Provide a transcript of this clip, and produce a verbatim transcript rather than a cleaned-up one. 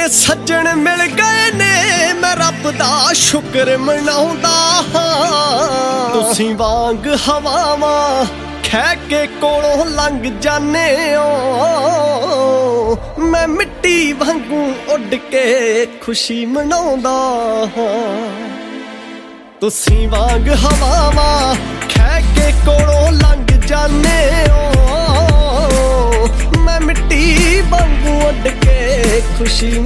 सज्जन मिल गए ने मैं रब दा शुक्र मनाउंदा हां तुसीं वांग हवावां खै के कोलों लंघ जाने ओ मैं मिट्टी वांगू उड़ के खुशी मनाउंदा हां तुसीं वांग हवावां खै के कोलों लंघ जाने ओ मैं मिट्टी वांगू उड़ के खुशी